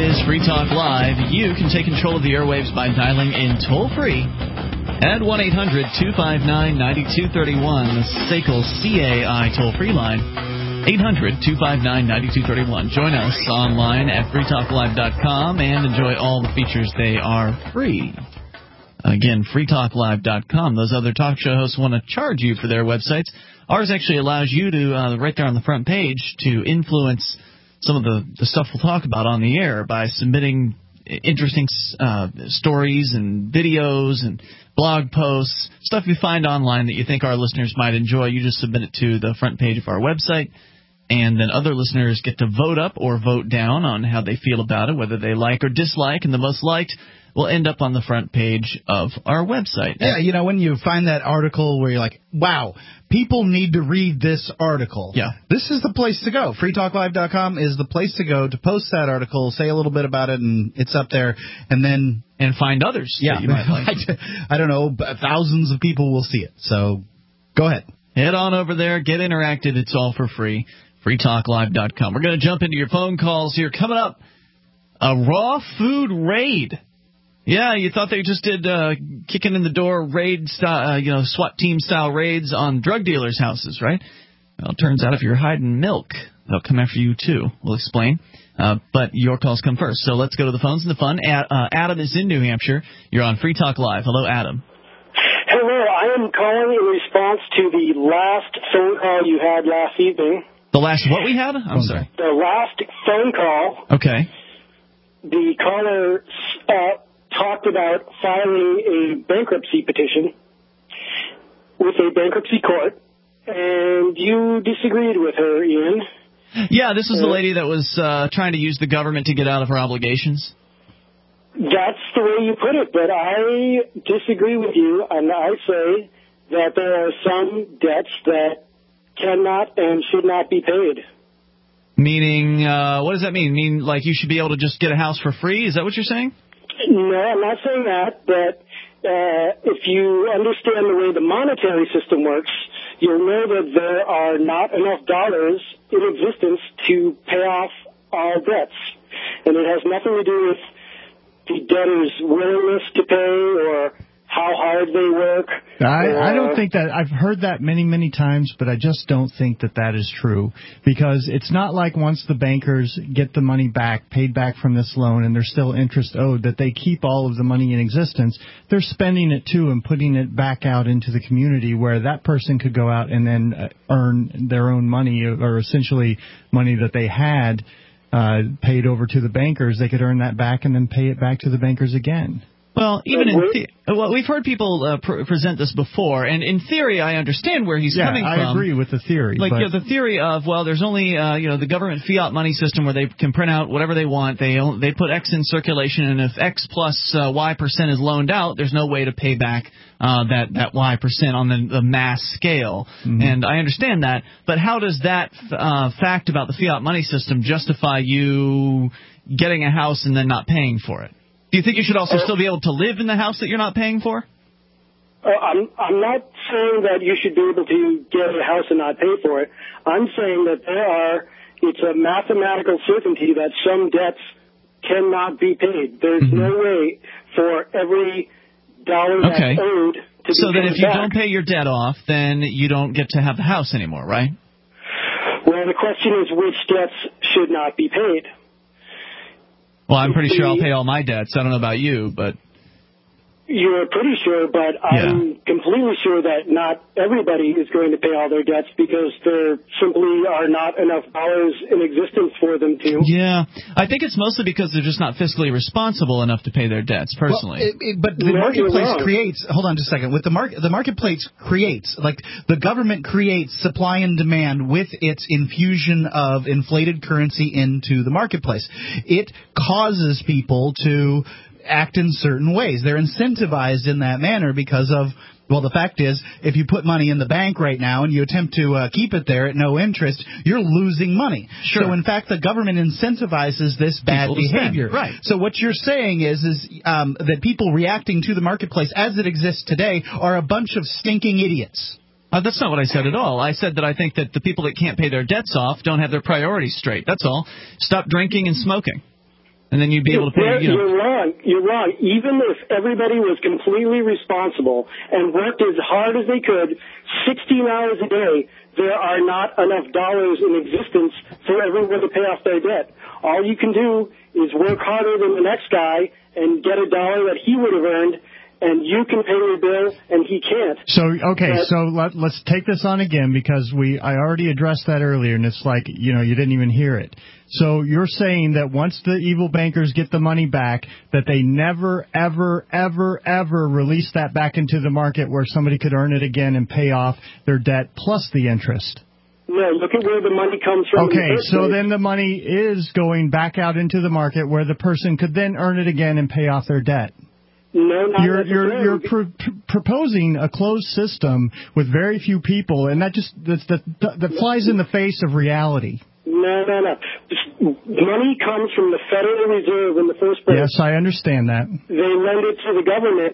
is Free Talk Live. You can take control of the airwaves by dialing in toll-free at 1-800-259-9231, the SACL CAI toll-free line, 800-259-9231. Join us online at freetalklive.com and enjoy all the features. They are free. Again, freetalklive.com. Those other talk show hosts want to charge you for their websites. Ours actually allows you to, right there on the front page, to influence some of the stuff we'll talk about on the air by submitting interesting stories and videos and blog posts, stuff you find online that you think our listeners might enjoy. You just submit it to the front page of our website, and then other listeners get to vote up or vote down on how they feel about it, whether they like or dislike, and the most liked will end up on the front page of our website. Yeah, you know, when you find that article where you're like, wow, people need to read this article. Yeah. This is the place to go. freetalklive.com is the place to go to post that article, say a little bit about it, and it's up there. And then... And find others that you might like. I don't know, thousands of people will see it. So go ahead. Head on over there. Get interactive. It's all for free. freetalklive.com. We're going to jump into your phone calls here. Coming up, a raw food raid. Yeah, you thought they just did kicking in the door raid style, SWAT team style raids on drug dealers' houses, right? Well, it turns out if you're hiding milk, they'll come after you too. We'll explain. But your calls come first. So let's go to the phones and the fun. Adam is in New Hampshire. You're on Free Talk Live. Hello, Adam. Hello, I am calling in response to the last phone call you had last evening. The last what we had? I'm sorry. The last phone call. Okay. The caller talked about filing a bankruptcy petition with a bankruptcy court, and you disagreed with her, Ian. Yeah, this was the lady that was trying to use the government to get out of her obligations. That's the way you put it, but I disagree with you, and I say that there are some debts that cannot and should not be paid. Meaning, what does that mean? Mean like you should be able to just get a house for free? Is that what you're saying? No, I'm not saying that, but if you understand the way the monetary system works, you'll know that there are not enough dollars in existence to pay off all debts. And it has nothing to do with the debtor's willingness to pay or how hard they work. I don't think that. I've heard that many, many times, but I just don't think that that is true. Because it's not like once the bankers get the money back, paid back from this loan, and there's still interest owed, that they keep all of the money in existence. They're spending it, too, and putting it back out into the community where that person could go out and then earn their own money, or essentially money that they had paid over to the bankers. They could earn that back and then pay it back to the bankers again. Well, even we've heard people present this before, and in theory, I understand where he's coming from. Yeah, I agree with the theory. Like the theory of, well, there's only the government fiat money system where they can print out whatever they want. They put X in circulation, and if X plus Y percent is loaned out, there's no way to pay back that Y percent on the mass scale. Mm-hmm. And I understand that, but how does that fact about the fiat money system justify you getting a house and then not paying for it? Do you think you should also still be able to live in the house that you're not paying for? I'm not saying that you should be able to get a house and not pay for it. I'm saying that it's a mathematical certainty that some debts cannot be paid. There's no way for every dollar that's owed to be paid back. So then if you don't pay your debt off, then you don't get to have the house anymore, right? Well, the question is which debts should not be paid. Well, I'm pretty sure I'll pay all my debts. I don't know about you, but... You're pretty sure, but I'm completely sure that not everybody is going to pay all their debts because there simply are not enough dollars in existence for them to. Yeah, I think it's mostly because they're just not fiscally responsible enough to pay their debts, personally. Well, but the marketplace creates... Hold on just a second. With the marketplace creates, like the government creates supply and demand with its infusion of inflated currency into the marketplace. It causes people to act in certain ways. They're incentivized in that manner because of, well, the fact is, if you put money in the bank right now and you attempt to keep it there at no interest, you're losing money. Sure. So, in fact, the government incentivizes this bad behavior. Right. So what you're saying is that people reacting to the marketplace as it exists today are a bunch of stinking idiots. That's not what I said at all. I said that I think that the people that can't pay their debts off don't have their priorities straight. That's all. Stop drinking and smoking. And then you'd be able to pay, You're wrong. You're wrong. Even if everybody was completely responsible and worked as hard as they could, 16 hours a day, there are not enough dollars in existence for everyone to pay off their debt. All you can do is work harder than the next guy and get a dollar that he would have earned, and you can pay your bill and he can't. So, okay, let's take this on again, because I already addressed that earlier, and it's like, you didn't even hear it. So you're saying that once the evil bankers get the money back, that they never, ever, ever, ever release that back into the market where somebody could earn it again and pay off their debt plus the interest? No, look at where the money comes from. Okay, so then the money is going back out into the market where the person could then earn it again and pay off their debt. No, not You're proposing a closed system with very few people, and that flies in the face of reality. No. Money comes from the Federal Reserve in the first place. Yes, I understand that. They lend it to the government.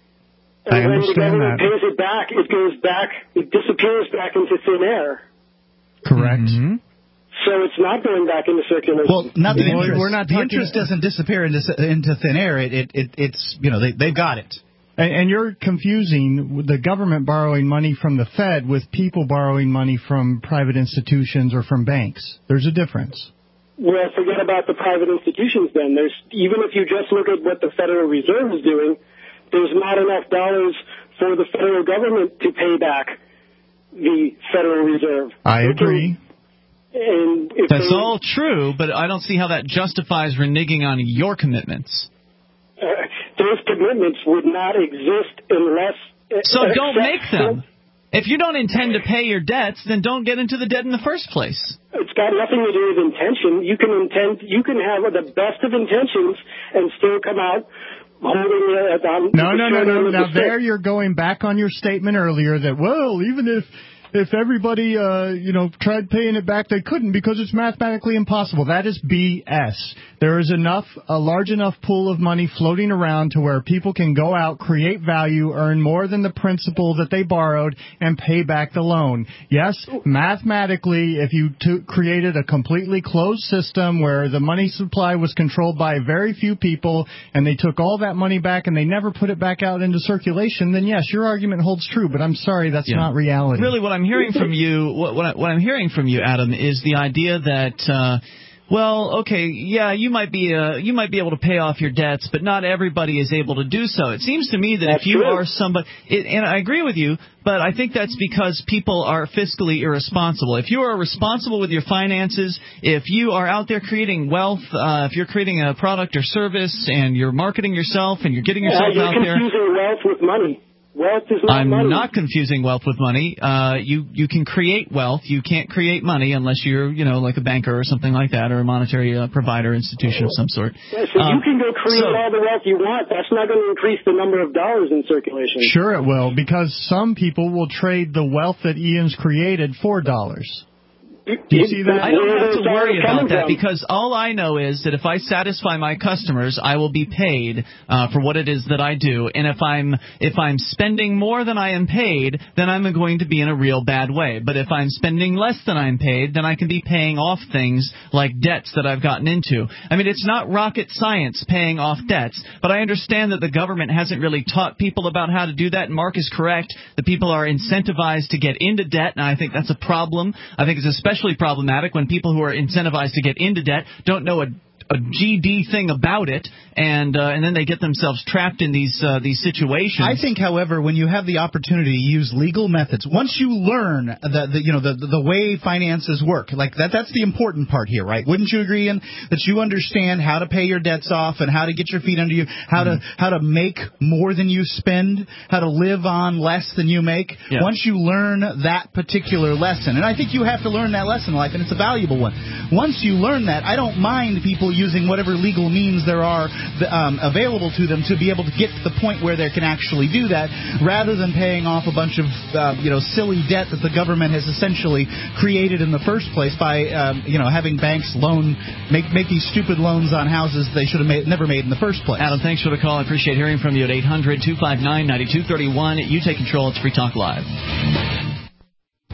And when the government pays it back, it goes back, it disappears back into thin air. Correct. Mm-hmm. So it's not going back into circulation. Well, not the interest. The interest doesn't disappear into thin air. It's they've got it. And you're confusing the government borrowing money from the Fed with people borrowing money from private institutions or from banks. There's a difference. Well, forget about the private institutions then. Even if you just look at what the Federal Reserve is doing, there's not enough dollars for the federal government to pay back the Federal Reserve. I agree. That's all true, but I don't see how that justifies reneging on your commitments. Those commitments would not exist unless... So don't make them. If you don't intend to pay your debts, then don't get into the debt in the first place. It's got nothing to do with intention. You can have the best of intentions and still come out holding it on... No. Now there you're going back on your statement earlier that, well, even if everybody, tried paying it back, they couldn't because it's mathematically impossible. That is BS. There is a large enough pool of money floating around to where people can go out, create value, earn more than the principal that they borrowed, and pay back the loan. Yes, mathematically, if you created a completely closed system where the money supply was controlled by very few people, and they took all that money back and they never put it back out into circulation, then yes, your argument holds true. But I'm sorry, that's not reality. Really, what I'm hearing from you, what I'm hearing from you, Adam, is the idea that, you might be able to pay off your debts, but not everybody is able to do so. It seems to me that if you are somebody, and I agree with you, but I think that's because people are fiscally irresponsible. If you are responsible with your finances, if you are out there creating wealth, if you're creating a product or service and you're marketing yourself and you're getting yourself out there. You're confusing wealth with money. Wealth is not money. I'm not confusing wealth with money. You can create wealth. You can't create money unless you're, like a banker or something like that, or a monetary provider institution of some sort. Yeah, so you can go create all the wealth you want. That's not going to increase the number of dollars in circulation. Sure it will, because some people will trade the wealth that Ian's created for dollars. Do you see that? I don't have to worry about that, because all I know is that if I satisfy my customers, I will be paid for what it is that I do. And if I'm spending more than I am paid, then I'm going to be in a real bad way. But if I'm spending less than I'm paid, then I can be paying off things like debts that I've gotten into. I mean, it's not rocket science paying off debts, but I understand that the government hasn't really taught people about how to do that. And Mark is correct. The people are incentivized to get into debt, and I think that's a problem. I think it's especially problematic when people who are incentivized to get into debt don't know a GD thing about it, and then they get themselves trapped in these situations. I think, however, when you have the opportunity to use legal methods, once you learn the way finances work, like that's the important part here, right? Wouldn't you agree, Ian, that you understand how to pay your debts off and how to get your feet under you, how to make more than you spend, how to live on less than you make? Yeah. Once you learn that particular lesson, and I think you have to learn that lesson in life, and it's a valuable one. Once you learn that, I don't mind people using whatever legal means there are available to them to be able to get to the point where they can actually do that, rather than paying off a bunch of silly debt that the government has essentially created in the first place by having banks make these stupid loans on houses they should have never made in the first place. Adam, thanks for the call. I appreciate hearing from you at 800-259-9231. You take control. It's Free Talk Live.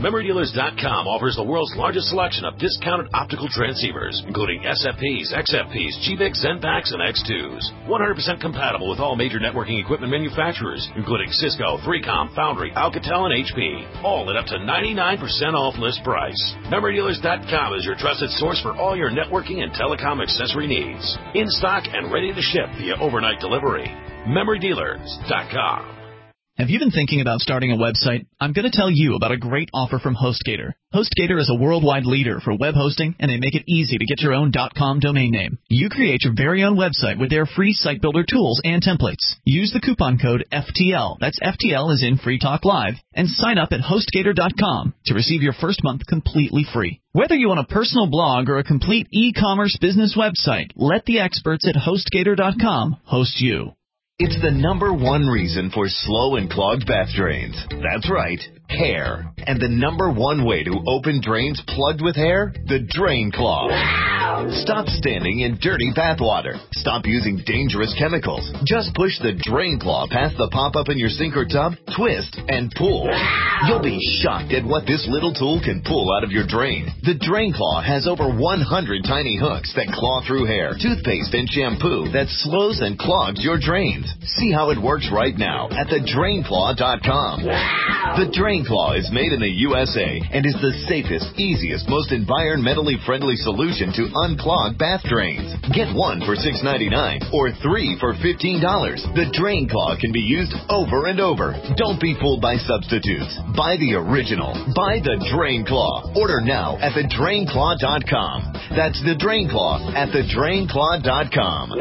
MemoryDealers.com offers the world's largest selection of discounted optical transceivers, including SFPs, XFPs, GVICs, Zenpaks, and X2s. 100% compatible with all major networking equipment manufacturers, including Cisco, 3Com, Foundry, Alcatel, and HP. All at up to 99% off list price. MemoryDealers.com is your trusted source for all your networking and telecom accessory needs. In stock and ready to ship via overnight delivery. MemoryDealers.com. Have you been thinking about starting a website? I'm going to tell you about a great offer from HostGator. HostGator is a worldwide leader for web hosting, and they make it easy to get your own .com domain name. You create your very own website with their free site builder tools and templates. Use the coupon code FTL, that's FTL as in Free Talk Live, and sign up at HostGator.com to receive your first month completely free. Whether you want a personal blog or a complete e-commerce business website, let the experts at HostGator.com host you. It's the #1 reason for slow and clogged bath drains. That's right, hair. And the #1 way to open drains plugged with hair? The Drain Claw. Stop standing in dirty bath water. Stop using dangerous chemicals. Just push the Drain Claw past the pop-up in your sink or tub, twist, and pull. You'll be shocked at what this little tool can pull out of your drain. The Drain Claw has over 100 tiny hooks that claw through hair, toothpaste, and shampoo that slows and clogs your drains. See how it works right now at thedrainclaw.com. The Drain Claw is made in the USA and is the safest, easiest, most environmentally friendly solution to unclog bath drains. Get one for $6.99 or 3 for $15. The Drain Claw can be used over and over. Don't be fooled by substitutes. Buy the original. Buy the Drain Claw. Order now at thedrainclaw.com. That's the Drain Claw at thedrainclaw.com.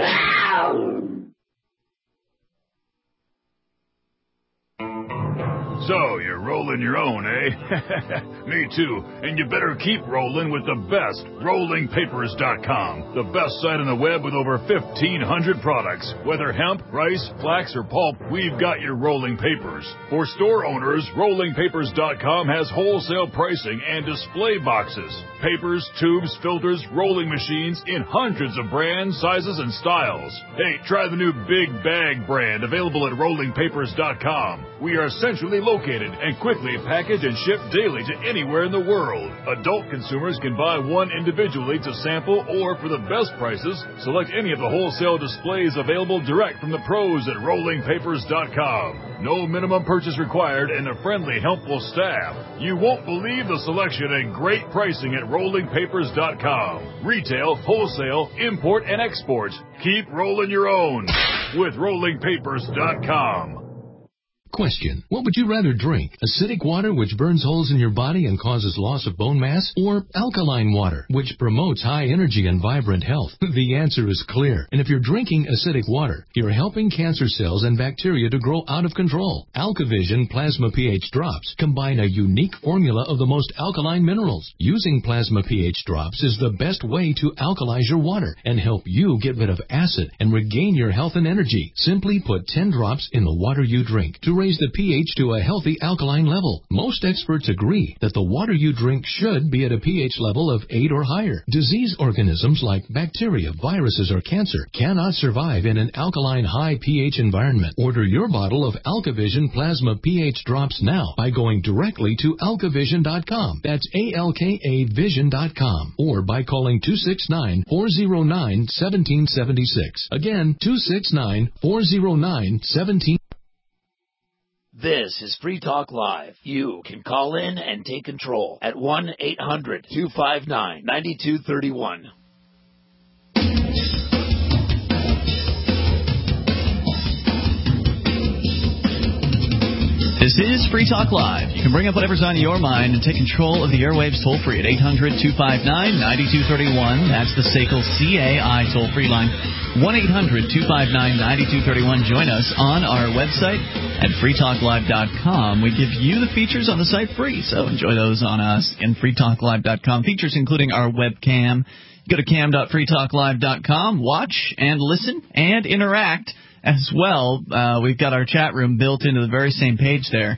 So, you're rolling your own, eh? Me too. And you better keep rolling with the best, rollingpapers.com. The best site on the web with over 1,500 products. Whether hemp, rice, flax, or pulp, we've got your rolling papers. For store owners, rollingpapers.com has wholesale pricing and display boxes. Papers, tubes, filters, rolling machines in hundreds of brands, sizes, and styles. Hey, try the new Big Bag brand available at rollingpapers.com. We are centrally located and quickly package and ship daily to anywhere in the world. Adult consumers can buy one individually to sample or for the best prices, select any of the wholesale displays available direct from the pros at rollingpapers.com. No minimum purchase required and a friendly, helpful staff. You won't believe the selection and great pricing at rollingpapers.com. Retail, wholesale, import, and export. Keep rolling your own with rollingpapers.com. Question. What would you rather drink? Acidic water, which burns holes in your body and causes loss of bone mass? Or alkaline water, which promotes high energy and vibrant health? The answer is clear. And if you're drinking acidic water, you're helping cancer cells and bacteria to grow out of control. AlkaVision Plasma pH Drops combine a unique formula of the most alkaline minerals. Using Plasma pH Drops is the best way to alkalize your water and help you get rid of acid and regain your health and energy. Simply put 10 drops in the water you drink to raise the pH to a healthy alkaline level. Most experts agree that the water you drink should be at a pH level of 8 or higher. Disease organisms like bacteria, viruses, or cancer cannot survive in an alkaline high pH environment. Order your bottle of AlkaVision Plasma pH Drops now by going directly to alkavision.com. That's ALKAvision.com. Or by calling 269-409-1776. Again, 269-409-1776. This is Free Talk Live. You can call in and take control at 1-800-259-9231. This is Free Talk Live. You can bring up whatever's on your mind and take control of the airwaves toll-free at 800-259-9231. That's the SACL CAI toll-free line. 1-800-259-9231. Join us on our website at freetalklive.com. We give you the features on the site free, so enjoy those on us in freetalklive.com. Features including our webcam. Go to cam.freetalklive.com. Watch and listen and interact as well. We've got our chat room built into the very same page there.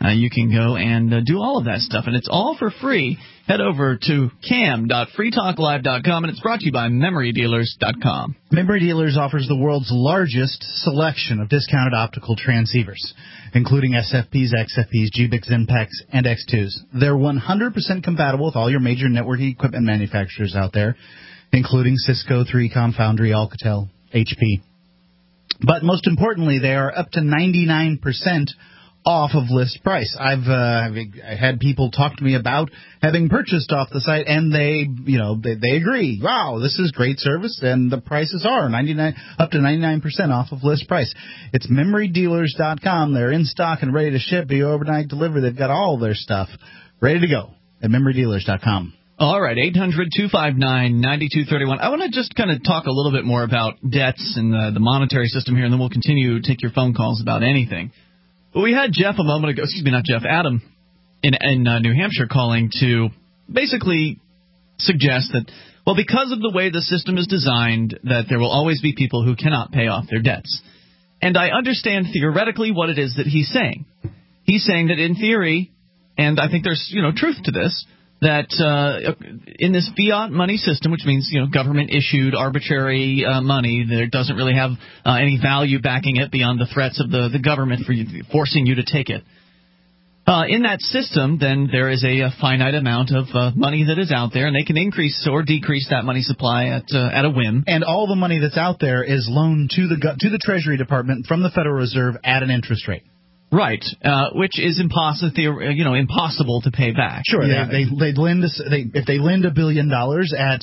You can go and do all of that stuff, and it's all for free. Head over to cam.freetalklive.com, and it's brought to you by MemoryDealers.com. Memory Dealers offers the world's largest selection of discounted optical transceivers, including SFPs, XFPs, GBICs, XENPAKs, and X2s. They're 100% compatible with all your major networking equipment manufacturers out there, including Cisco, 3Com, Foundry, Alcatel, HP. But most importantly, they are up to 99% off of list price. I've had people talk to me about having purchased off the site, and they agree. Wow, this is great service, and the prices are up to 99% off of list price. It's MemoryDealers.com. They're in stock and ready to ship. Be overnight delivery. They've got all their stuff ready to go at MemoryDealers.com. All right, 800-259-9231. I want to just kind of talk a little bit more about debts and the monetary system here, and then we'll continue to take your phone calls about anything. But we had Jeff a moment ago, Adam in New Hampshire calling to basically suggest that, well, because of the way the system is designed, that there will always be people who cannot pay off their debts. And I understand theoretically what it is that he's saying. He's saying that in theory, and I think there's, truth to this, that in this fiat money system, which means government-issued arbitrary money that doesn't really have any value backing it beyond the threats of the government forcing you to take it. In that system, then there is a finite amount of money that is out there, and they can increase or decrease that money supply at a whim. And all the money that's out there is loaned to the Treasury Department from the Federal Reserve at an interest rate. Right, which is impossible to pay back. Sure, yeah. If they lend $1 billion at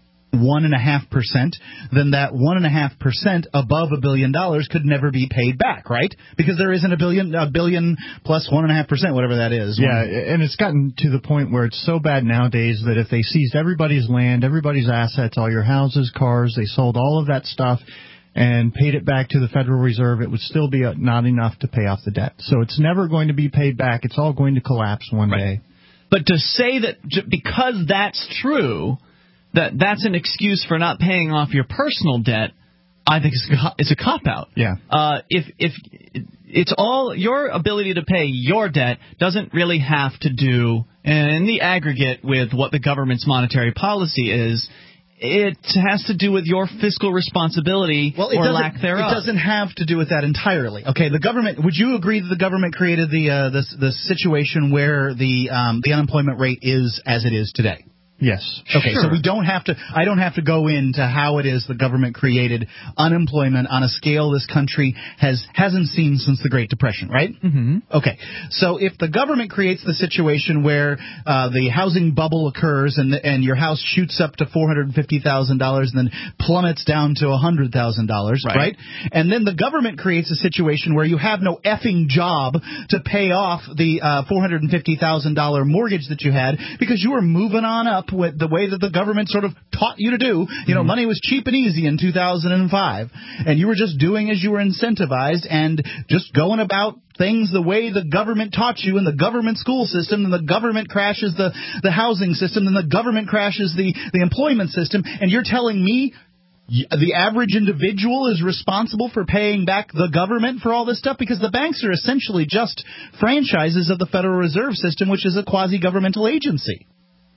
1.5%, then that 1.5% above $1 billion could never be paid back, right? Because there isn't a billion plus 1.5%, whatever that is. Yeah, and it's gotten to the point where it's so bad nowadays that if they seized everybody's land, everybody's assets, all your houses, cars, they sold all of that stuff and paid it back to the Federal Reserve, it would still be not enough to pay off the debt. So it's never going to be paid back. It's all going to collapse one day. But to say that because that's true, that's an excuse for not paying off your personal debt, I think it's a cop-out. Yeah. If it's all your ability to pay your debt doesn't really have to do, in the aggregate, with what the government's monetary policy is. It has to do with your fiscal responsibility or lack thereof. It doesn't have to do with that entirely. Okay, the government. Would you agree that the government created the situation where the unemployment rate is as it is today? Yes. Okay, sure. So I don't have to go into how it is the government created unemployment on a scale this country hasn't seen since the Great Depression, right? Mm-hmm. Okay. So if the government creates the situation where the housing bubble occurs and your house shoots up to $450,000 and then plummets down to $100,000, right? And then the government creates a situation where you have no effing job to pay off the $450,000 mortgage that you had because you were moving on up with the way that the government sort of taught you to do. Money was cheap and easy in 2005, and you were just doing as you were incentivized and just going about things the way the government taught you in the government school system, and the government crashes the housing system, and the government crashes the employment system, and you're telling me the average individual is responsible for paying back the government for all this stuff? Because the banks are essentially just franchises of the Federal Reserve System, which is a quasi-governmental agency.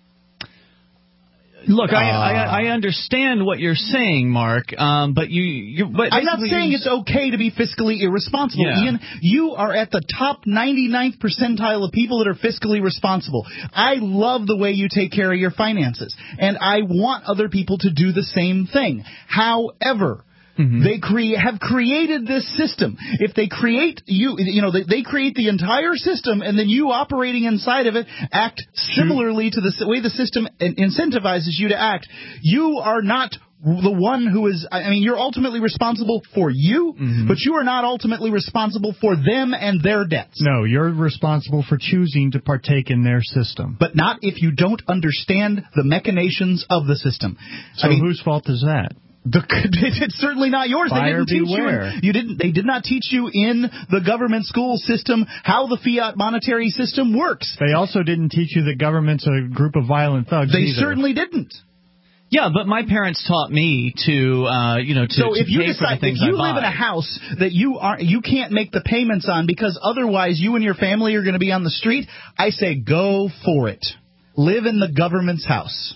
Look, I understand what you're saying, Mark, but I'm not saying it's okay to be fiscally irresponsible, yeah. Ian. You are at the top 99th percentile of people that are fiscally responsible. I love the way you take care of your finances, and I want other people to do the same thing. However, they have created this system. If they create they create the entire system, and then you operating inside of it act similarly to the way the system incentivizes you to act. You are not the one who is. I mean, you're ultimately responsible for you, but you are not ultimately responsible for them and their debts. No, you're responsible for choosing to partake in their system. But not if you don't understand the machinations of the system. So whose fault is that? It's certainly not yours. Buyer They didn't beware. teach you. They did not teach you in the government school system how the fiat monetary system works. They also didn't teach you that government's a group of violent thugs. They either. certainly didn't. Yeah, but my parents taught me to So if you pay for the decide, things if you I live buy. in a house that you can't make the payments on because otherwise you and your family are going to be on the street, I say go for it. Live in the government's house.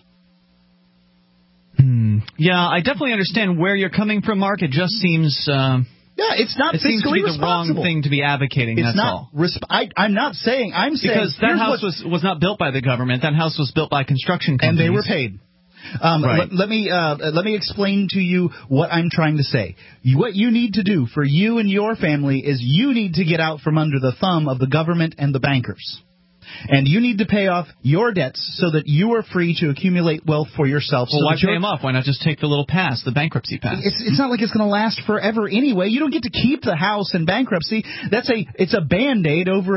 Yeah, I definitely understand where you're coming from, Mark. It just seems... it's not it seems to fiscally be the responsible. wrong thing to be advocating, It's that's not all. I'm not saying... I'm saying... Because that house was not built by the government. That house was built by construction companies. And they were paid. Right. Let me explain to you what I'm trying to say. What you need to do for you and your family is you need to get out from under the thumb of the government and the bankers. And you need to pay off your debts so that you are free to accumulate wealth for yourself. Well, why pay them off? Why not just take the little pass, the bankruptcy pass? It's not like it's going to last forever anyway. You don't get to keep the house in bankruptcy. It's a Band-Aid over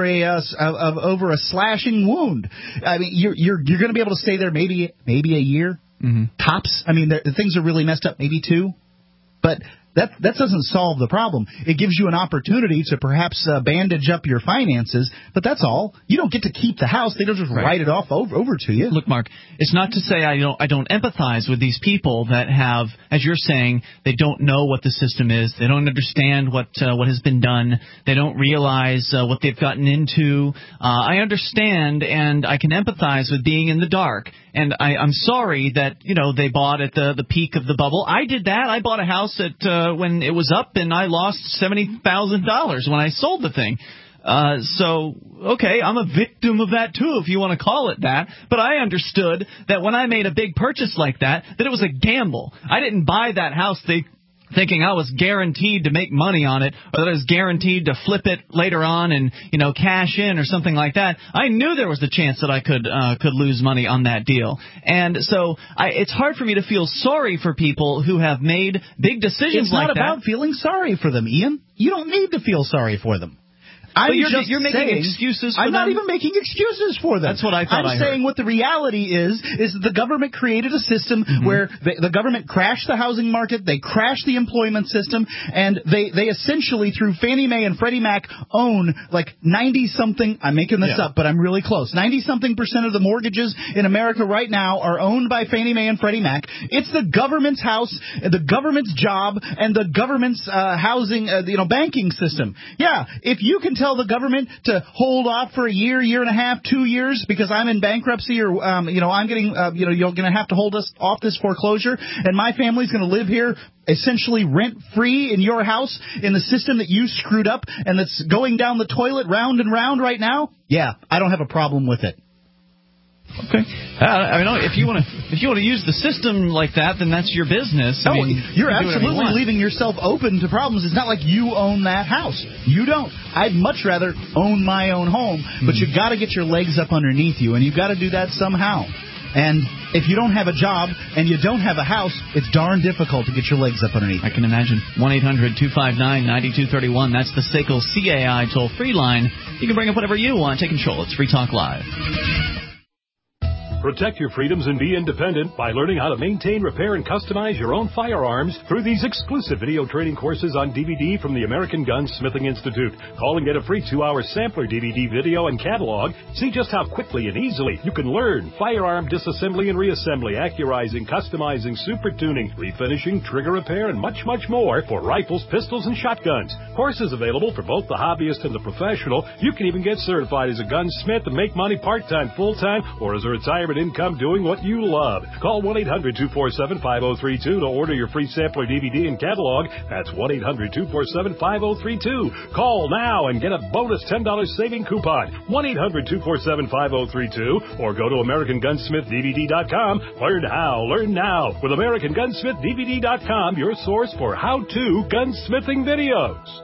a slashing wound. I mean, you're going to be able to stay there maybe a year, tops. I mean, things are really messed up, maybe 2, but. That doesn't solve the problem. It gives you an opportunity to perhaps bandage up your finances, but that's all. You don't get to keep the house. They don't just write it off over to you. Look, Mark, it's not to say I don't empathize with these people that have, as you're saying, they don't know what the system is. They don't understand what has been done. They don't realize what they've gotten into. I understand, and I can empathize with being in the dark. And I'm sorry that, they bought at the peak of the bubble. I did that. I bought a house when it was up, and I lost $70,000 when I sold the thing. So, okay, I'm a victim of that, too, if you want to call it that. But I understood that when I made a big purchase like that it was a gamble. I didn't buy that house thinking I was guaranteed to make money on it, or that I was guaranteed to flip it later on and, cash in or something like that. I knew there was the chance that I could lose money on that deal. And so it's hard for me to feel sorry for people who have made big decisions like that. It's not about feeling sorry for them, Ian. You don't need to feel sorry for them. You're making excuses for them? I'm not even making excuses for them. That's what I thought I'm saying what the reality is that the government created a system where the government crashed the housing market, they crashed the employment system, and they essentially, through Fannie Mae and Freddie Mac, own like 90-something, I'm making this up, but I'm really close, 90-something% of the mortgages in America right now are owned by Fannie Mae and Freddie Mac. It's the government's house, the government's job, and the government's housing, banking system. Yeah, if you can tell the government to hold off for a year and a half, 2 years because I'm in bankruptcy or, I'm getting, you're going to have to hold us off this foreclosure and my family's going to live here essentially rent-free in your house in the system that you screwed up and that's going down the toilet round and round right now, yeah, I don't have a problem with it. Okay. If you want to use the system like that, then that's your business. You're absolutely leaving yourself open to problems. It's not like you own that house. You don't. I'd much rather own my own home, but you've got to get your legs up underneath you, and you've got to do that somehow. And if you don't have a job and you don't have a house, it's darn difficult to get your legs up underneath. I can imagine. 1-800-259-9231. That's the SACL CAI toll-free line. You can bring up whatever you want. Take control. It's Free Talk Live. Protect your freedoms and be independent by learning how to maintain, repair, and customize your own firearms through these exclusive video training courses on DVD from the American Gunsmithing Institute. Call and get a free 2-hour sampler DVD video and catalog. See just how quickly and easily you can learn firearm disassembly and reassembly, accurizing, customizing, super tuning, refinishing, trigger repair, and much, much more for rifles, pistols, and shotguns. Courses available for both the hobbyist and the professional. You can even get certified as a gunsmith and make money part-time, full-time, or as a retirement income doing what you love. Call 1-800-247-5032 to order your free sampler DVD and catalog. That's 1-800-247-5032. Call now and get a bonus $10 saving coupon. 1-800-247-5032 or go to AmericanGunsmithDVD.com. Learn how. Learn now with AmericanGunsmithDVD.com, your source for how-to gunsmithing videos.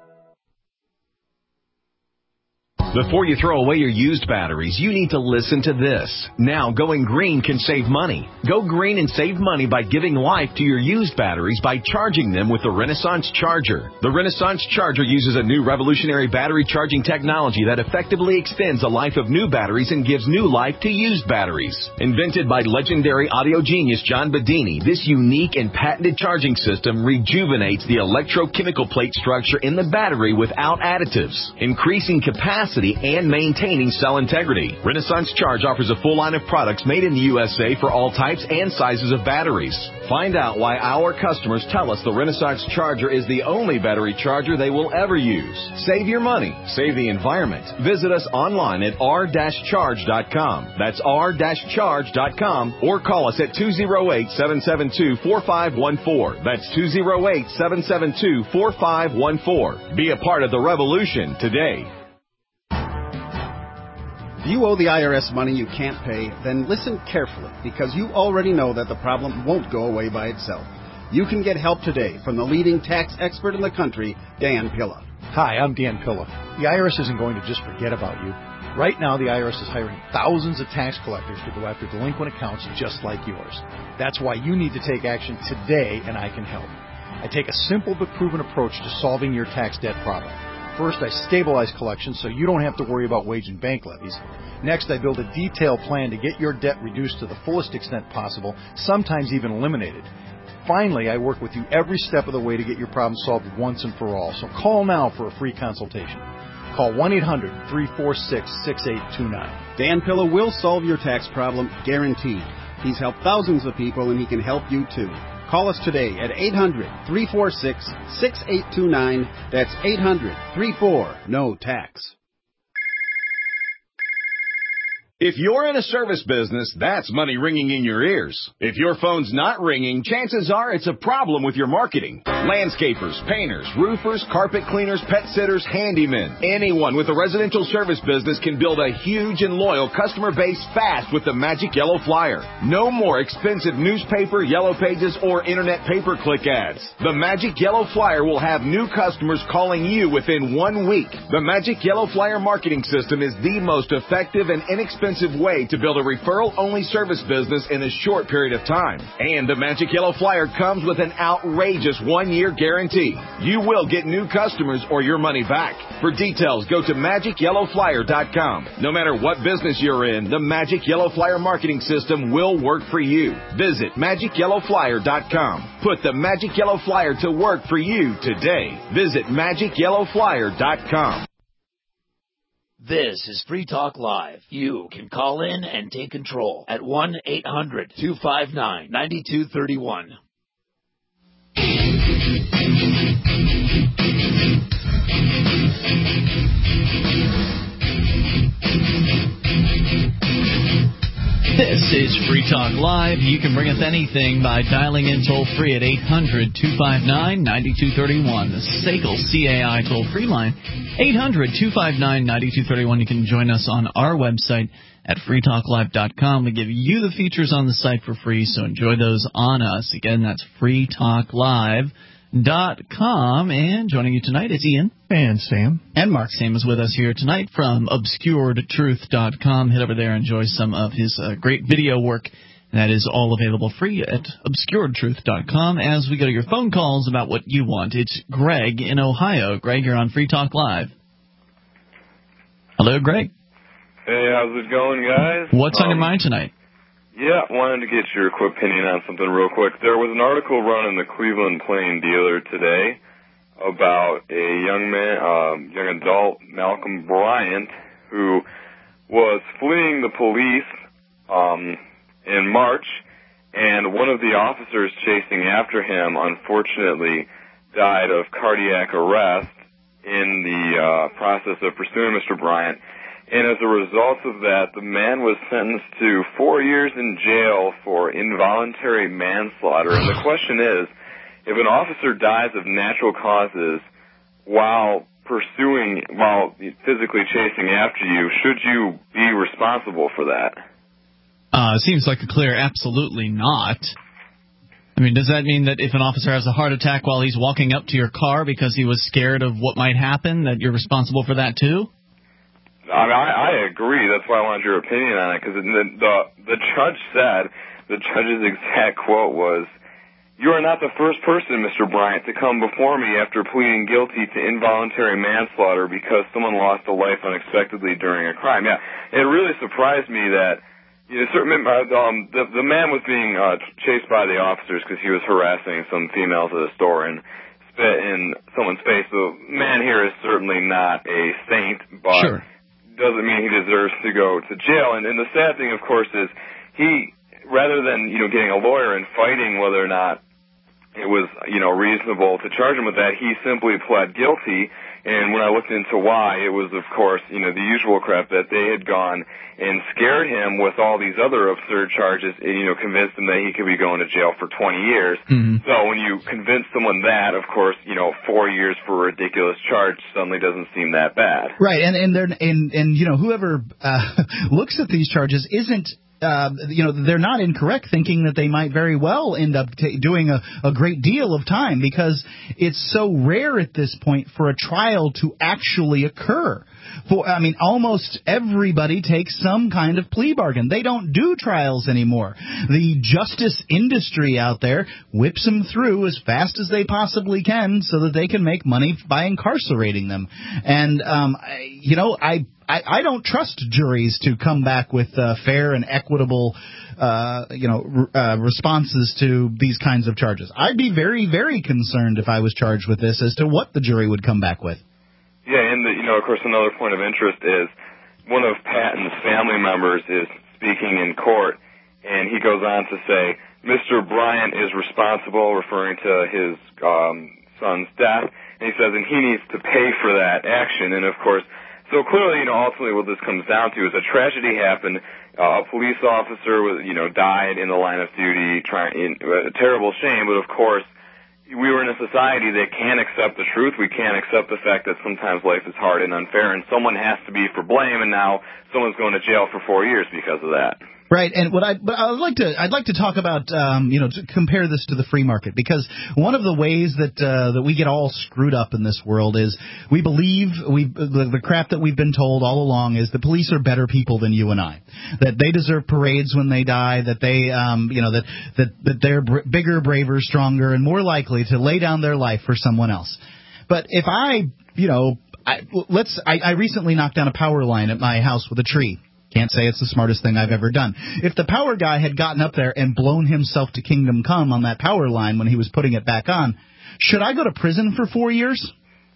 Before you throw away your used batteries, you need to listen to this. Now, going green can save money. Go green and save money by giving life to your used batteries by charging them with the Renaissance Charger. The Renaissance Charger uses a new revolutionary battery charging technology that effectively extends the life of new batteries and gives new life to used batteries. Invented by legendary audio genius John Bedini, this unique and patented charging system rejuvenates the electrochemical plate structure in the battery without additives, increasing capacity capacity and maintaining cell integrity. Renaissance Charge offers a full line of products made in the USA for all types and sizes of batteries. Find out why our customers tell us the Renaissance Charger is the only battery charger they will ever use. Save your money. Save the environment. Visit us online at r-charge.com. That's r-charge.com, or call us at 208-772-4514. That's 208-772-4514. Be a part of the revolution today. If you owe the IRS money you can't pay, then listen carefully, because you already know that the problem won't go away by itself. You can get help today from the leading tax expert in the country, Dan Pilla. Hi, I'm Dan Pilla. The IRS isn't going to just forget about you. Right now, the IRS is hiring thousands of tax collectors to go after delinquent accounts just like yours. That's why you need to take action today, and I can help. I take a simple but proven approach to solving your tax debt problem. First, I stabilize collections so you don't have to worry about wage and bank levies. Next, I build a detailed plan to get your debt reduced to the fullest extent possible, sometimes even eliminated. Finally, I work with you every step of the way to get your problem solved once and for all. So call now for a free consultation. Call 1-800-346-6829. Dan Pilla will solve your tax problem, guaranteed. He's helped thousands of people, and he can help you too. Call us today at 800-346-6829. That's 800-34-NO-TAX. If you're in a service business, that's money ringing in your ears. If your phone's not ringing, chances are it's a problem with your marketing. Landscapers, painters, roofers, carpet cleaners, pet sitters, handymen. Anyone with a residential service business can build a huge and loyal customer base fast with the Magic Yellow Flyer. No more expensive newspaper, yellow pages, or internet pay-per-click ads. The Magic Yellow Flyer will have new customers calling you within 1 week. The Magic Yellow Flyer marketing system is the most effective and inexpensive way to build a referral-only service business in a short period of time. And the Magic Yellow Flyer comes with an outrageous 1-year guarantee. You will get new customers or your money back. For details, go to MagicYellowFlyer.com. No matter what business you're in, the Magic Yellow Flyer marketing system will work for you. Visit MagicYellowFlyer.com. Put the Magic Yellow Flyer to work for you today. Visit MagicYellowFlyer.com. This is Free Talk Live. You can call in and take control at 1-800-259-9231. This is Free Talk Live. You can bring us anything by dialing in toll-free at 800-259-9231. The SACL CAI toll-free line, 800-259-9231. You can join us on our website at freetalklive.com. We give you the features on the site for free, so enjoy those on us. Again, that's freetalklive.com. And joining you tonight is Ian. And Sam. And Mark. Sam is with us here tonight from obscuredtruth.com. Head over there and enjoy some of his great video work. That is all available free at obscuredtruth.com as we go to your phone calls about what you want. It's Greg in Ohio. Greg, you're on Free Talk Live. Hello, Greg. Hey, how's it going, guys? What's on your mind tonight? Yeah, wanted to get your quick opinion on something real quick. There was an article run in the Cleveland Plain Dealer today about a young adult, Malcolm Bryant, who was fleeing the police in March, and one of the officers chasing after him, unfortunately, died of cardiac arrest in the process of pursuing Mr. Bryant. And as a result of that, the man was sentenced to 4 years in jail for involuntary manslaughter. And the question is, if an officer dies of natural causes while physically chasing after you, should you be responsible for that? Seems like a clear absolutely not. I mean, does that mean that if an officer has a heart attack while he's walking up to your car because he was scared of what might happen, that you're responsible for that too? I mean, I agree. That's why I wanted your opinion on it, because the judge said, the judge's exact quote was, "You are not the first person, Mr. Bryant, to come before me after pleading guilty to involuntary manslaughter because someone lost a life unexpectedly during a crime." Yeah, it really surprised me that the man was being chased by the officers because he was harassing some females at a store and spit in someone's face. The man here is certainly not a saint, but sure. doesn't mean he deserves to go to jail. And the sad thing, of course, is he, rather than, getting a lawyer and fighting whether or not it was, reasonable to charge him with that, he simply pled guilty. And when I looked into why, it was, of course, the usual crap that they had gone and scared him with all these other absurd charges and, convinced him that he could be going to jail for 20 years. Mm-hmm. So when you convince someone that, of course, 4 years for a ridiculous charge suddenly doesn't seem that bad. Right. And whoever looks at these charges isn't, they're not incorrect thinking that they might very well end up doing a great deal of time, because it's so rare at this point for a trial to actually occur. Almost everybody takes some kind of plea bargain. They don't do trials anymore. The justice industry out there whips them through as fast as they possibly can so that they can make money by incarcerating them. And, I don't trust juries to come back with fair and equitable, responses to these kinds of charges. I'd be very, very concerned if I was charged with this as to what the jury would come back with. Yeah, and of course, another point of interest is one of Patton's family members is speaking in court, and he goes on to say, Mr. Bryant is responsible, referring to his son's death, and he says, and he needs to pay for that action. And of course, so clearly, ultimately what this comes down to is a tragedy happened. A police officer was, died in the line of duty, a terrible shame, but of course, we were in a society that can't accept the truth. We can't accept the fact that sometimes life is hard and unfair, and someone has to be for blame, and now someone's going to jail for 4 years because of that. Right, and I'd like to talk about to compare this to the free market, because one of the ways that we get all screwed up in this world is we believe the crap that we've been told all along is the police are better people than you and I, that they deserve parades when they die, that they that they're bigger, braver, stronger, and more likely to lay down their life for someone else. But if I recently knocked down a power line at my house with a tree. Can't say it's the smartest thing I've ever done. If the power guy had gotten up there and blown himself to kingdom come on that power line when he was putting it back on, should I go to prison for 4 years?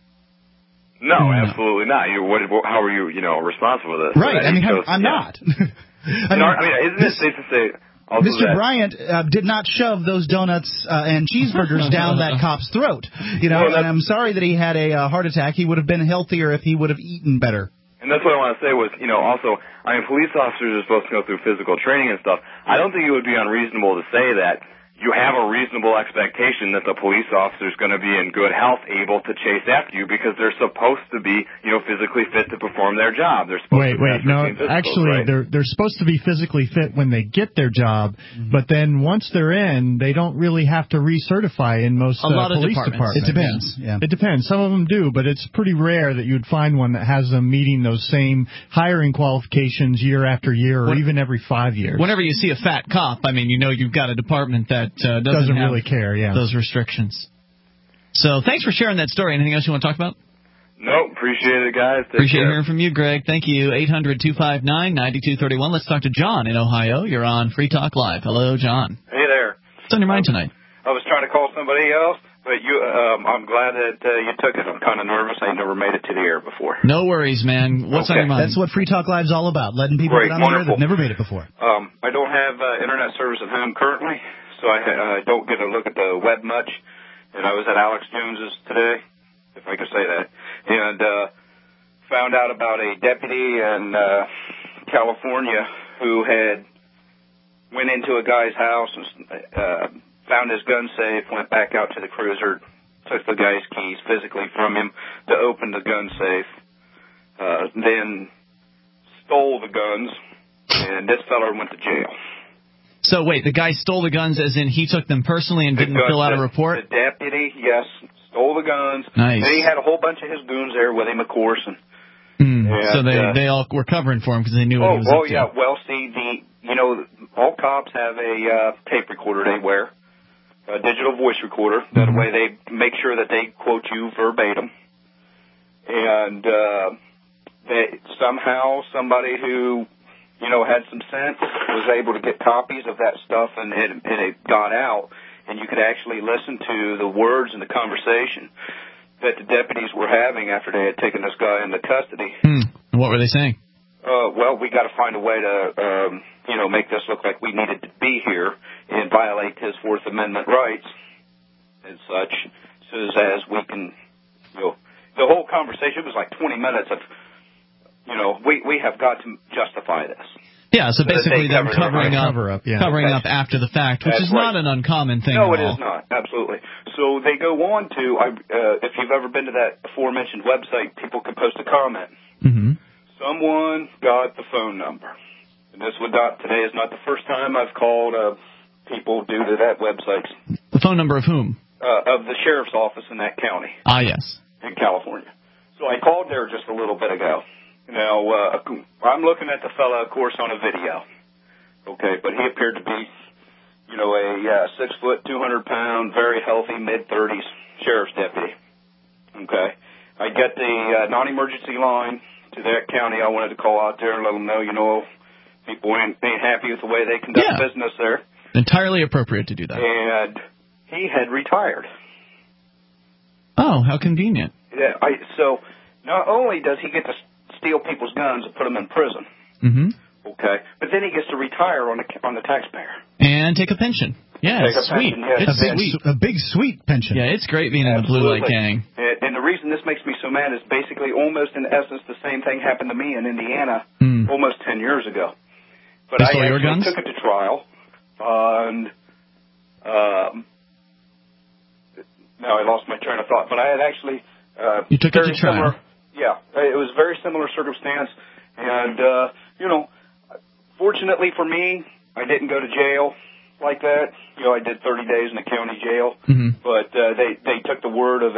No, absolutely not. How are you, responsible for this? Right. I'm not. Isn't it safe to say? Mr. Bryant did not shove those donuts and cheeseburgers down that cop's throat. And I'm sorry that he had a heart attack. He would have been healthier if he would have eaten better. And that's what I want to say was, also, police officers are supposed to go through physical training and stuff. I don't think it would be unreasonable to say that you have a reasonable expectation that the police officer is going to be in good health, able to chase after you, because they're supposed to be, physically fit to perform their job. They're supposed they're supposed to be physically fit when they get their job, but then once they're in, they don't really have to recertify in most police departments. It depends. Yeah. It depends. Some of them do, but it's pretty rare that you'd find one that has them meeting those same hiring qualifications year after year, or even every 5 years. Whenever you see a fat cop, you've got a department that doesn't really care, those restrictions. So thanks for sharing that story. Anything else you want to talk about? Nope. Appreciate it, guys. Appreciate hearing from you, Greg. Thank you. 800-259-9231. Let's talk to John in Ohio. You're on Free Talk Live. Hello, John. Hey there. What's on your mind tonight? I was trying to call somebody else, but I'm glad that you took it. I'm kind of nervous. I never made it to the air before. No worries, man. What's on your mind? That's what Free Talk Live's all about, letting people get on the air that never made it before. I don't have internet service at home currently, so I don't get to look at the web much. And I was at Alex Jones's today, if I could say that, and found out about a deputy in California who had went into a guy's house and found his gun safe, went back out to the cruiser, took the guy's keys physically from him to open the gun safe, then stole the guns, and this feller went to jail. So wait, the guy stole the guns as in he took them personally and didn't fill out a report? The deputy, yes, stole the guns. Nice. And he had a whole bunch of his goons there with him, of course. And so they all were covering for him because they knew what he was up to. Yeah. Well, see, all cops have a tape recorder they wear, a digital voice recorder. That way they make sure that they quote you verbatim. And somehow somebody who had some sense was able to get copies of that stuff, and it got out, and you could actually listen to the words in the conversation that the deputies were having after they had taken this guy into custody. And what were they saying? well, we got to find a way to, make this look like we needed to be here and violate his Fourth Amendment rights and such, so as we can, the whole conversation was like 20 minutes of, we have got to justify this. Yeah, so basically them covering up after the fact, which That's is not an uncommon thing No, at it all. is not. Absolutely. So they go on to, if you've ever been to that aforementioned website, people can post a comment. Mm-hmm. Someone got the phone number. And today is not the first time I've called people due to that website. The phone number of whom? Of the sheriff's office in that county. Ah, yes. In California. So I called there just a little bit ago. Now, I'm looking at the fella, of course, on a video. Okay, but he appeared to be, a 6 foot, 200 pound, very healthy, mid-30s sheriff's deputy. Okay. I get the non-emergency line to that county. I wanted to call out there and let them know, people ain't happy with the way they conduct business there. Entirely appropriate to do that. And he had retired. Oh, how convenient. Yeah, so not only does he get to steal people's guns and put them in prison, mm-hmm. okay, but then he gets to retire on the taxpayer. And take a pension. Yeah, it's sweet. Pension, yes. It's sweet. A big, sweet pension. Yeah, it's great being in the Blue Light Gang. And the reason this makes me so mad is basically almost in essence the same thing happened to me in Indiana almost 10 years ago. But they I stole your guns? took it to trial, and now I lost my train of thought. But I had actually you took it to trial. Yeah, it was a very similar circumstance, and fortunately for me, I didn't go to jail like that. I did 30 days in a county jail, but they took the word of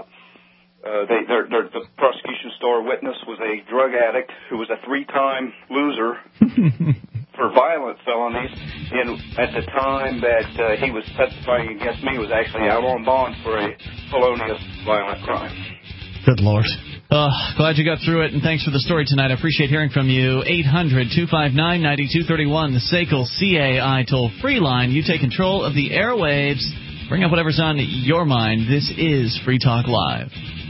the prosecution star witness was a drug addict who was a 3-time loser for violent felonies, and at the time that he was testifying against me was actually out on bond for a felonious violent crime. Good Lord. Glad you got through it, and thanks for the story tonight. I appreciate hearing from you. 800-259-9231, the SACL CAI toll-free line. You take control of the airwaves. Bring up whatever's on your mind. This is Free Talk Live.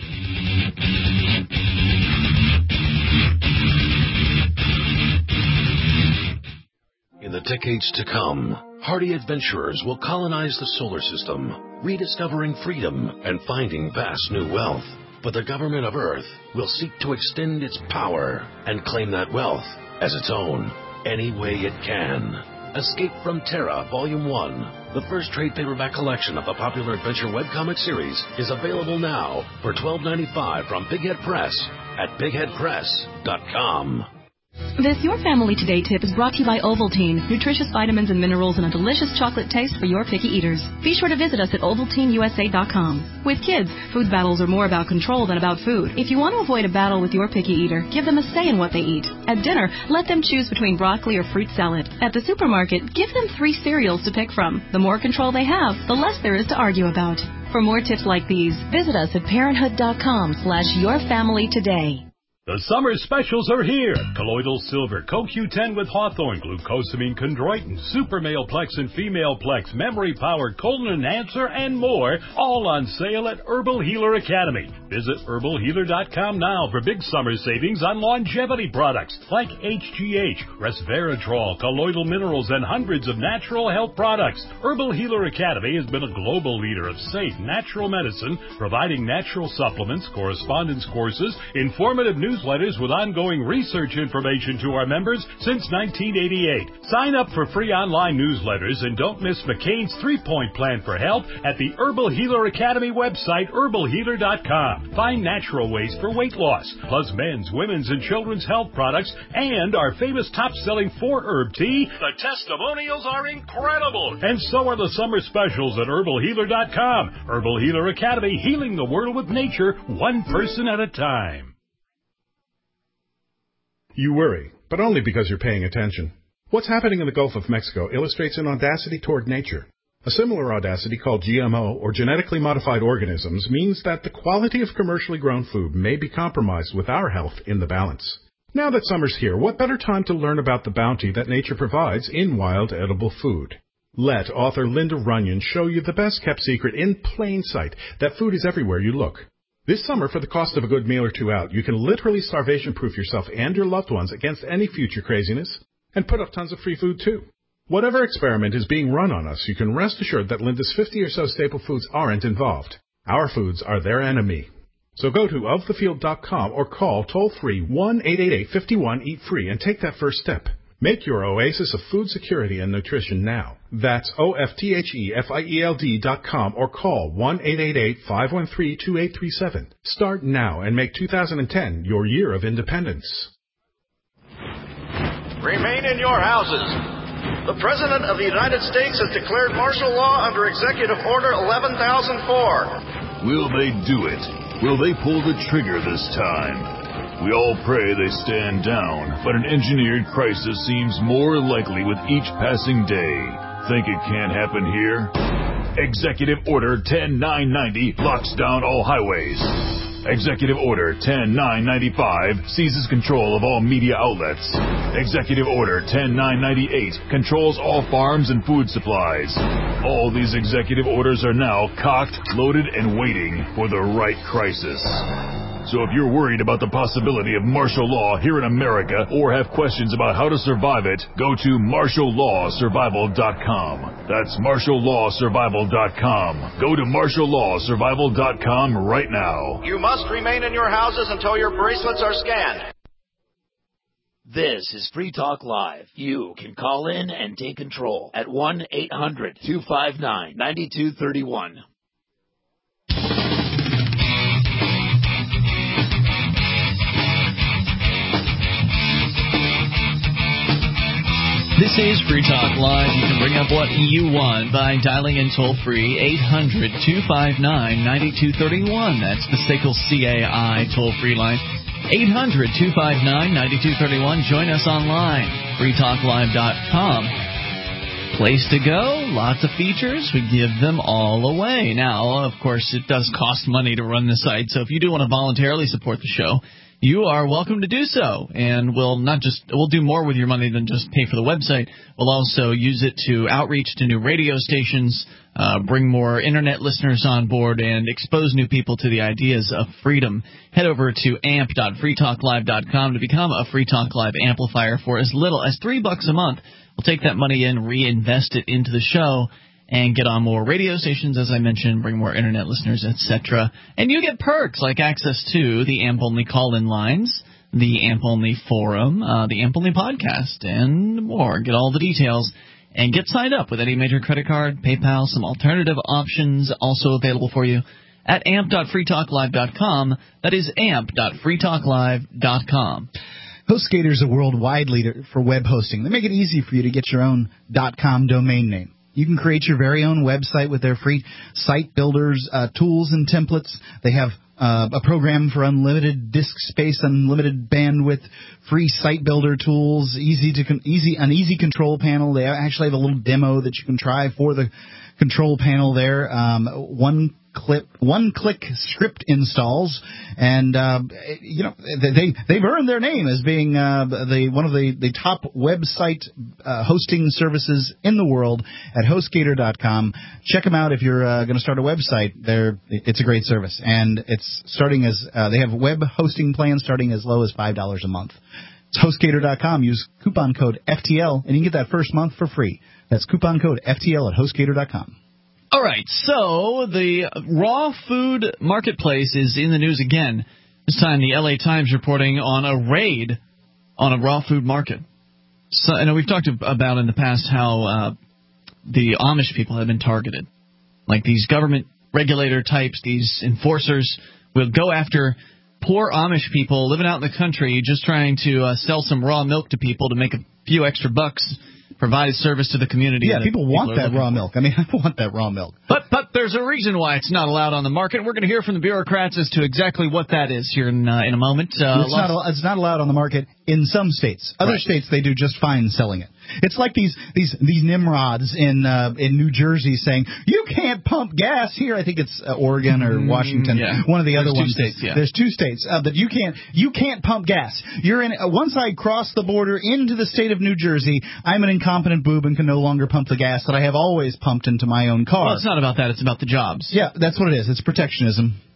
In the decades to come, hardy adventurers will colonize the solar system, rediscovering freedom and finding vast new wealth. But the government of Earth will seek to extend its power and claim that wealth as its own any way it can. Escape from Terra Volume 1, the first trade paperback collection of the popular adventure webcomic series, is available now for $12.95 from Big Head Press at bigheadpress.com. This Your Family Today tip is brought to you by Ovaltine, nutritious vitamins and minerals and a delicious chocolate taste for your picky eaters. Be sure to visit us at OvaltineUSA.com. With kids, food battles are more about control than about food. If you want to avoid a battle with your picky eater, give them a say in what they eat. At dinner, let them choose between broccoli or fruit salad. At the supermarket, give them 3 cereals to pick from. The more control they have, the less there is to argue about. For more tips like these, visit us at parenthood.com/yourfamilytoday. The summer specials are here. Colloidal Silver, CoQ10 with Hawthorne, Glucosamine Chondroitin, Super Maleplex and Female Plex, Memory Power, Colon Enhancer, and more, all on sale at Herbal Healer Academy. Visit herbalhealer.com now for big summer savings on longevity products like HGH, Resveratrol, colloidal minerals, and hundreds of natural health products. Herbal Healer Academy has been a global leader of safe, natural medicine, providing natural supplements, correspondence courses, informative newsletters with ongoing research information to our members since 1988. Sign up for free online newsletters and don't miss McCain's 3-point plan for health at the Herbal Healer Academy website, herbalhealer.com. Find natural ways for weight loss, plus men's, women's, and children's health products, and our famous top-selling 4-herb tea. The testimonials are incredible, and so are the summer specials at herbalhealer.com. Herbal Healer Academy, healing the world with nature, one person at a time. You worry, but only because you're paying attention. What's happening in the Gulf of Mexico illustrates an audacity toward nature. A similar audacity called GMO, or genetically modified organisms, means that the quality of commercially grown food may be compromised with our health in the balance. Now that summer's here, what better time to learn about the bounty that nature provides in wild edible food? Let author Linda Runyon show you the best-kept secret in plain sight, that food is everywhere you look. This summer, for the cost of a good meal or two out, you can literally starvation-proof yourself and your loved ones against any future craziness, and put up tons of free food, too. Whatever experiment is being run on us, you can rest assured that Linda's 50 or so staple foods aren't involved. Our foods are their enemy. So go to ofthefield.com or call toll-free 1-888-51-EAT-FREE and take that first step. Make your oasis of food security and nutrition now. That's OFTHEFIELD.com or call 1-888-513-2837. Start now and make 2010 your year of independence. Remain in your houses. The President of the United States has declared martial law under Executive Order 11,004. Will they do it? Will they pull the trigger this time? We all pray they stand down, but an engineered crisis seems more likely with each passing day. Think it can't happen here? Executive Order 10990 locks down all highways. Executive Order 10995 seizes control of all media outlets. Executive Order 10998 controls all farms and food supplies. All these executive orders are now cocked, loaded, and waiting for the right crisis. So if you're worried about the possibility of martial law here in America or have questions about how to survive it, go to martiallawsurvival.com. That's martiallawsurvival.com. Go to martiallawsurvival.com right now. You must remain in your houses until your bracelets are scanned. This is Free Talk Live. You can call in and take control at 1-800-259-9231. This is Free Talk Live. You can bring up what you want by dialing in toll-free 800-259-9231. That's the SACL CAI toll-free line. 800-259-9231. Join us online. freetalklive.com. Place to go. Lots of features. We give them all away. Now, of course, it does cost money to run the site, so if you do want to voluntarily support the show, you are welcome to do so, and we'll do more with your money than just pay for the website. We'll also use it to outreach to new radio stations, bring more internet listeners on board, and expose new people to the ideas of freedom. Head over to amp.freetalklive.com to become a Free Talk Live amplifier for as little as $3 a month. We'll take that money and reinvest it into the show and get on more radio stations, as I mentioned, bring more internet listeners, etc. And you get perks like access to the AMP-only call-in lines, the AMP-only forum, the AMP-only podcast, and more. Get all the details and get signed up with any major credit card, PayPal, some alternative options also available for you at amp.freetalklive.com. That is amp.freetalklive.com. HostGator is a worldwide leader for web hosting. They make it easy for you to get your own .com domain name. You can create your very own website with their free site builders, tools and templates. They have a program for unlimited disk space, unlimited bandwidth, free site builder tools, an easy control panel. They actually have a little demo that you can try for the control panel there. One-click script installs, and they've earned their name as being one of the top website hosting services in the world at HostGator.com. Check them out if you're going to start a website. It's a great service, and it's starting as they have web hosting plans starting as low as $5 a month. It's HostGator.com. Use coupon code FTL, and you can get that first month for free. That's coupon code FTL at HostGator.com. All right, so the raw food marketplace is in the news again. This time the LA Times reporting on a raid on a raw food market. So, I know we've talked about in the past how the Amish people have been targeted. Like these government regulator types, these enforcers will go after poor Amish people living out in the country just trying to sell some raw milk to people to make a few extra bucks. Provide a service to the community. Yeah, people want that raw milk. I mean, I want that raw milk. But there's a reason why it's not allowed on the market. We're going to hear from the bureaucrats as to exactly what that is here in a moment. It's not allowed on the market in some states. Other states, they do just fine selling it. It's like these nimrods in New Jersey saying, you can't pump gas here. I think it's Oregon or Washington. Yeah. One of the other ones. States, yeah. There's two states that you can't pump gas. You're in once I cross the border into the state of New Jersey, I'm an incompetent boob and can no longer pump the gas that I have always pumped into my own car. Well, it's not about that. It's about the jobs. Yeah, that's what it is. It's protectionism.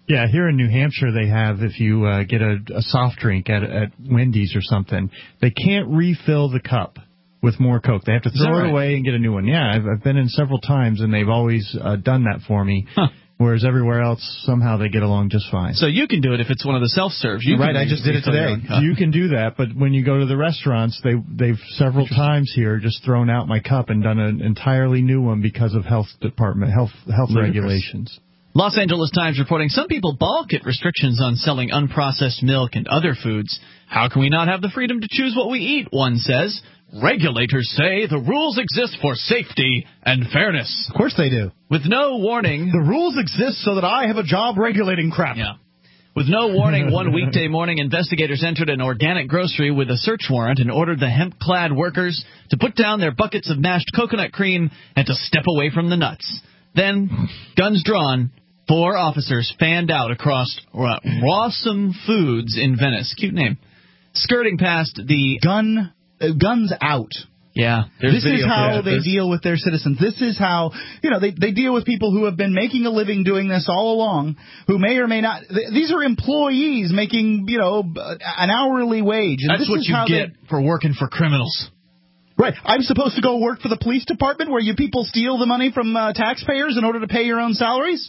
Yeah, here in New Hampshire they have, if you get a soft drink at Wendy's or something, they can't refill the cup with more Coke. They have to throw it away and get a new one. Yeah, I've been in several times, and they've always done that for me. Huh. Whereas everywhere else, somehow they get along just fine. So you can do it if it's one of the self-serves. Right, I just did it today. You can do that, but when you go to the restaurants, they've several times here just thrown out my cup and done an entirely new one because of health regulations. Los Angeles Times reporting some people balk at restrictions on selling unprocessed milk and other foods. How can we not have the freedom to choose what we eat, one says. Regulators say the rules exist for safety and fairness. Of course they do. With no warning. The rules exist so that I have a job regulating crap. Yeah. With no warning, one weekday morning, investigators entered an organic grocery with a search warrant and ordered the hemp-clad workers to put down their buckets of mashed coconut cream and to step away from the nuts. Then, guns drawn, 4 officers fanned out across Rawsome Foods in Venice. Cute name. Skirting past the... Guns out. Yeah. This is how they deal with their citizens. This is how, they deal with people who have been making a living doing this all along, who may or may not. These are employees making, an hourly wage. And that's what you get for working for criminals. Right. I'm supposed to go work for the police department where you people steal the money from taxpayers in order to pay your own salaries?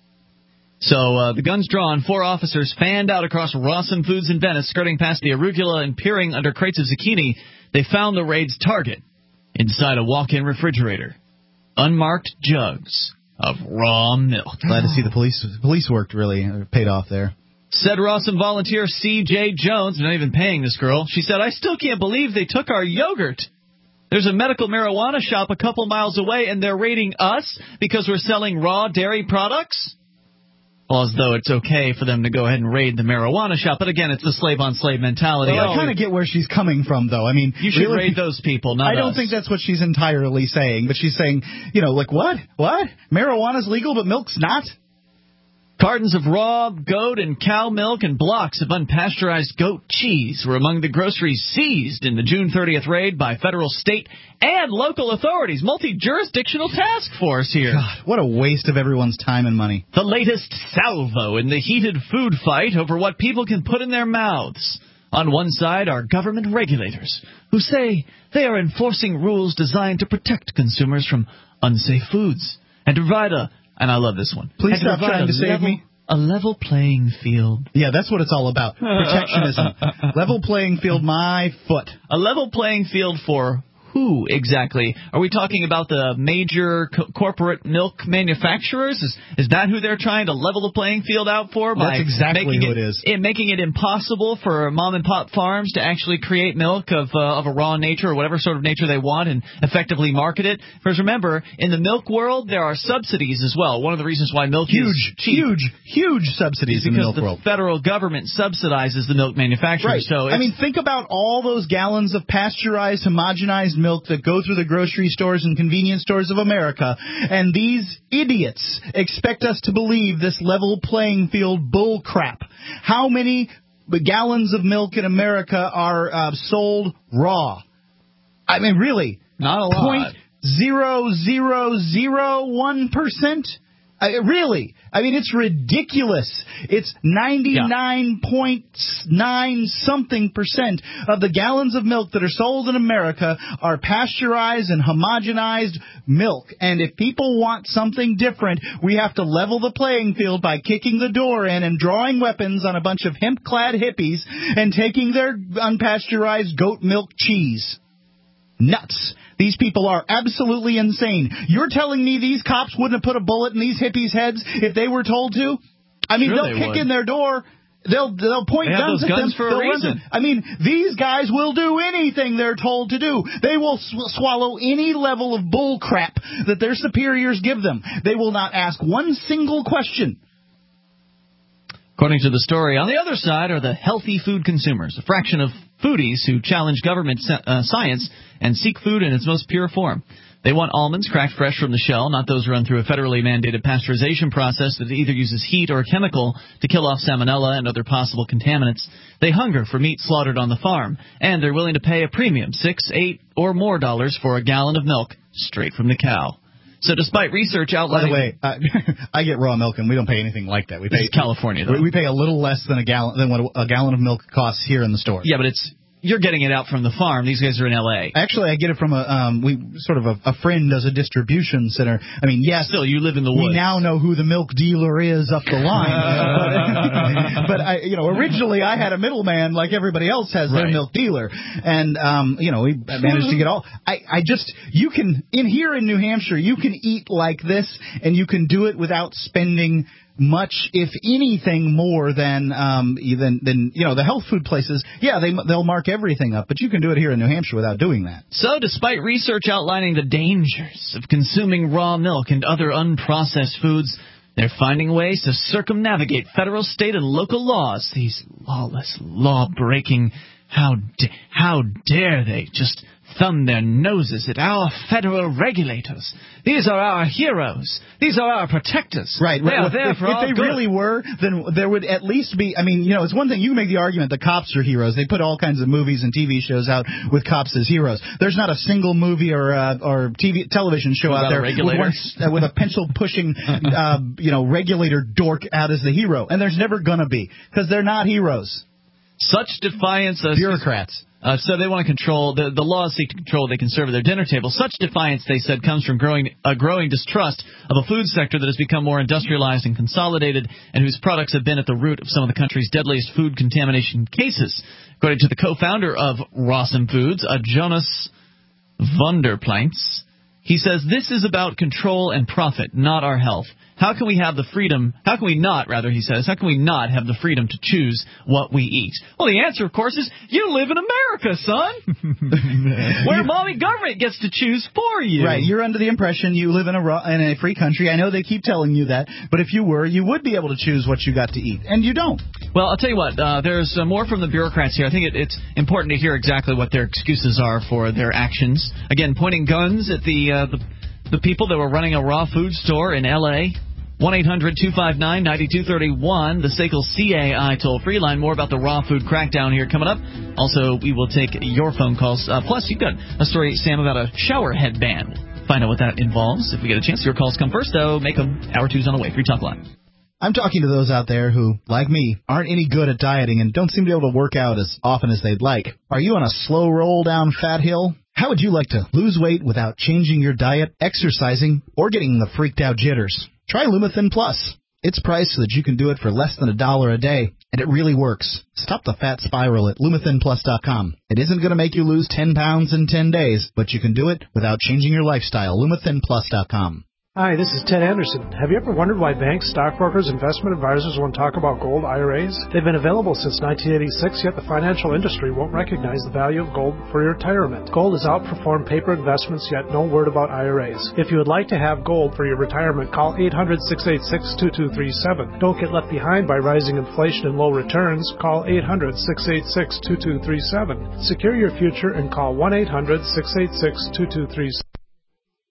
So the guns drawn, 4 officers fanned out across Rawsome Foods in Venice, skirting past the arugula and peering under crates of zucchini. They found the raid's target inside a walk-in refrigerator. Unmarked jugs of raw milk. Glad to see the police worked really paid off there. Said Rawsome volunteer C.J. Jones, not even paying this girl. She said, I still can't believe they took our yogurt. There's a medical marijuana shop a couple miles away, and they're raiding us because we're selling raw dairy products? Well, as though it's okay for them to go ahead and raid the marijuana shop. But again, it's the slave-on-slave mentality. Well, I kind of get where she's coming from, though. I mean, you should raid those people, not us. I don't think that's what she's entirely saying. But she's saying, what? What? Marijuana's legal, but milk's not? Cartons of raw goat and cow milk and blocks of unpasteurized goat cheese were among the groceries seized in the June 30th raid by federal, state, and local authorities. Multi-jurisdictional task force here. God, what a waste of everyone's time and money. The latest salvo in the heated food fight over what people can put in their mouths. On one side are government regulators who say they are enforcing rules designed to protect consumers from unsafe foods and to provide and I love this one. Please stop trying to save me. A level playing field. Yeah, that's what it's all about. Protectionism. Level playing field, my foot. A level playing field for who exactly? Are we talking about the major corporate milk manufacturers? Is that who they're trying to level the playing field out for? That's exactly who it is. Making it impossible for mom-and-pop farms to actually create milk of a raw nature or whatever sort of nature they want and effectively market it. Because remember, in the milk world, there are subsidies as well. One of the reasons why milk is cheap. Huge subsidies in the milk world. Because the federal government subsidizes the milk manufacturers. Right. So think about all those gallons of pasteurized, homogenized milk that go through the grocery stores and convenience stores of America, and these idiots expect us to believe this level playing field bull crap. How many gallons of milk in America are sold raw? I mean, really? Not a lot. 0.0001%? Really? I mean, it's ridiculous. It's 99.9-something% of the gallons of milk that are sold in America are pasteurized and homogenized milk. And if people want something different, we have to level the playing field by kicking the door in and drawing weapons on a bunch of hemp-clad hippies and taking their unpasteurized goat milk cheese. Nuts. These people are absolutely insane. You're telling me these cops wouldn't have put a bullet in these hippies' heads if they were told to? I mean, they'll kick in their door. They'll point guns at them. For a reason. I mean, these guys will do anything they're told to do. They will swallow any level of bull crap that their superiors give them. They will not ask one single question. According to the story, on the other side are the healthy food consumers, a fraction of foodies who challenge government science and seek food in its most pure form. They want almonds cracked fresh from the shell, not those run through a federally mandated pasteurization process that either uses heat or a chemical to kill off salmonella and other possible contaminants. They hunger for meat slaughtered on the farm, and they're willing to pay a premium, $6, $8, or more for a gallon of milk straight from the cow. So despite research outlining... By the way, I get raw milk, and we don't pay anything like that. We pay California, though. We pay a little less than what a gallon of milk costs here in the store. Yeah, but you're getting it out from the farm. These guys are in L.A. Actually, I get it from a friend does a distribution center. I mean, yes. Still, you live in the woods. We now know who the milk dealer is up the line. but originally I had a middleman like everybody else has their milk dealer. And, we managed to get all. You can, here in New Hampshire, you can eat like this, and you can do it without spending much, if anything, more than the health food places. Yeah, they'll mark everything up, but you can do it here in New Hampshire without doing that. So, despite research outlining the dangers of consuming raw milk and other unprocessed foods, they're finding ways to circumnavigate federal, state, and local laws. These lawless, law-breaking, how dare they just thumb their noses at our federal regulators. These are our heroes. These are our protectors. Right. They are there for our good. If they really were, then there would at least be, it's one thing, you can make the argument that cops are heroes. They put all kinds of movies and TV shows out with cops as heroes. There's not a single movie or television show out there with a pencil-pushing, regulator dork out as the hero. And there's never going to be, because they're not heroes. Such defiance of bureaucrats. So they want to control, the laws seek to control what they can serve at their dinner table. Such defiance, they said, comes from a growing distrust of a food sector that has become more industrialized and consolidated, and whose products have been at the root of some of the country's deadliest food contamination cases. According to the co-founder of Rawsome Foods, Jonas Vonderplanks, he says this is about control and profit, not our health. How can we not have the freedom to choose what we eat? Well, the answer, of course, is you live in America, son, where mommy government gets to choose for you. Right. You're under the impression you live in a free country. I know they keep telling you that, but if you were, you would be able to choose what you got to eat, and you don't. Well, I'll tell you what, there's more from the bureaucrats here. I think it's important to hear exactly what their excuses are for their actions. Again, pointing guns at the people that were running a raw food store in L.A., 1-800-259-9231, the SACL CAI toll-free line. More about the raw food crackdown here coming up. Also, we will take your phone calls. Plus, you've got a story, Sam, about a shower headband. Find out what that involves. If we get a chance, your calls come first, though. Make them. Hour 2's on the way. Free Talk Live. I'm talking to those out there who, like me, aren't any good at dieting and don't seem to be able to work out as often as they'd like. Are you on a slow roll down fat hill? How would you like to lose weight without changing your diet, exercising, or getting the freaked out jitters? Try Lumithin Plus. It's priced so that you can do it for less than $1 a day, and it really works. Stop the fat spiral at LumithinPlus.com. It isn't going to make you lose 10 pounds in 10 days, but you can do it without changing your lifestyle. LumithinPlus.com. Hi, this is Ted Anderson. Have you ever wondered why banks, stockbrokers, investment advisors won't talk about gold IRAs? They've been available since 1986, yet the financial industry won't recognize the value of gold for your retirement. Gold has outperformed paper investments, yet no word about IRAs. If you would like to have gold for your retirement, call 800-686-2237. Don't get left behind by rising inflation and low returns. Call 800-686-2237. Secure your future and call 1-800-686-2237.